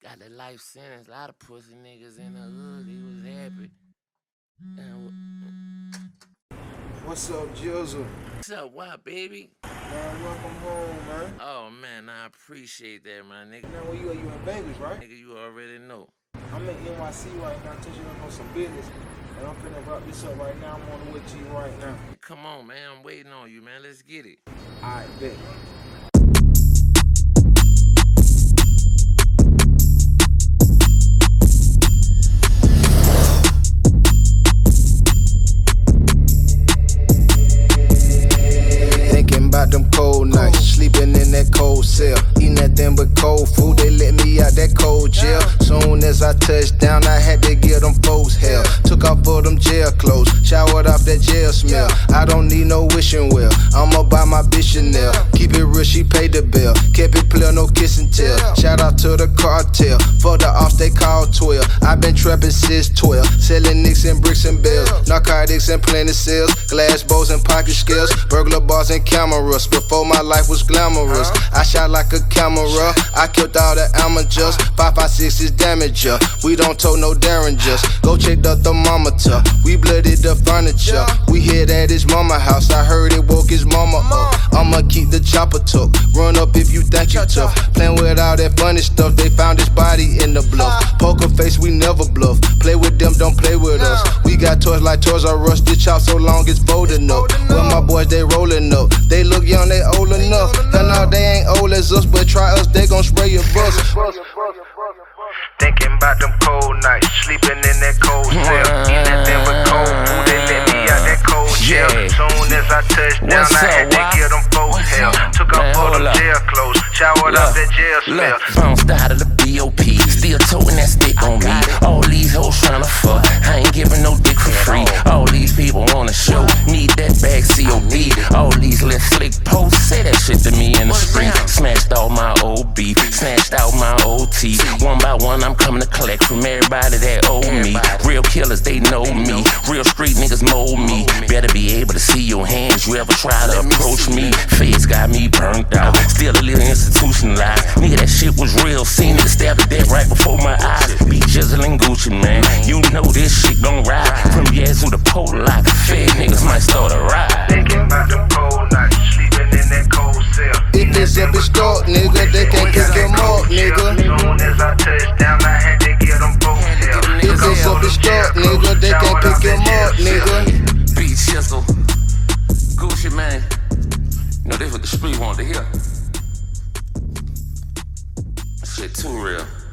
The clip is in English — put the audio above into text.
Got the life sentence. A lot of pussy niggas in the hood. He was happy. What's up, Jizzle? What's up, why, baby? Man, welcome home, man. Oh, man, I appreciate that, my nigga. Now, where you at? You in Vegas, right? Nigga, you already know. I'm in NYC right now, touching up on some business. And I'm finna wrap this up right now. I'm on the way to you right now. Come on, man. I'm waiting on you, man. Let's get it. Alright, bet. About them cold nights, sleeping in that cold cell, eating nothing but cold food. They let me out that cold jail. Soon as I touched down, I had to give them folks hell. Took off all them jail clothes, showered off that jail smell. I don't need no wishing well, I'ma buy my bitch Chanel. Keep it real, she paid the bill. Kept it clear, no kiss and tell. Shout out to the cartel, for the offs they call 12. I been trapping since 12, selling nicks and bricks and bells, narcotics and plenty sales, glass bowls and pocket scales, burglar bars and cameras. Before my life was glamorous, I shot like a camera. I killed all the amateurs. 5.56 is damager. We don't tote no derringers. Go check the thermometer. We blooded the furniture. We hid at his mama house. I heard it woke his mama up. I'ma keep the chopper tuck. Run up if you think you tough. Playing with all that funny stuff. They found his body in the bluff. Poker face, we never bluff. Play with them, don't play with us. We got toys like Toys R Us. This chop so long it's folding up. Well, my boys they rolling up. They look young, they old enough. And now they ain't old as us, but try us, they gon' spray your bus. Thinking about them cold nights, sleeping in that cold cell, eating nothing but cold food. They let me out that cold jail. Soon as I touched down, I had to give them folks hell. Took off all them jail clothes, showered off that jail smell. Bounced out of the BOP, still toting that stick on me. All these hoes tryna fuck, I ain't giving no dick for free. All these people on the show, need that bag COD. All these little slick posts, say that shit to me in the street. Smashed all my old beef, snatched out my old teeth. One by one, I'm coming to collect from everybody that owe me. Real killers, they know me. Real street niggas mold me. Better be able to see your hands. You ever try to approach me? Face got me burnt out. Still a little institutionalized. Nigga, that shit was real. Seen niggas stab to death right before my eyes. Be Jizzle and Gucci, man. You know this shit gon' ride. From Yazoo to Pollock, fed niggas might start a ride. Thinking about them cold nights, sleeping in that cold cell. If it's up in start, nigga, they can't pick them up, nigga. Soon as I touched down, I had to give them folks hell. If it's up in start, nigga, they can't pick them up, nigga. Be Jizzle, Gucci, man. You know, this what the street wanted to hear. Shit too real.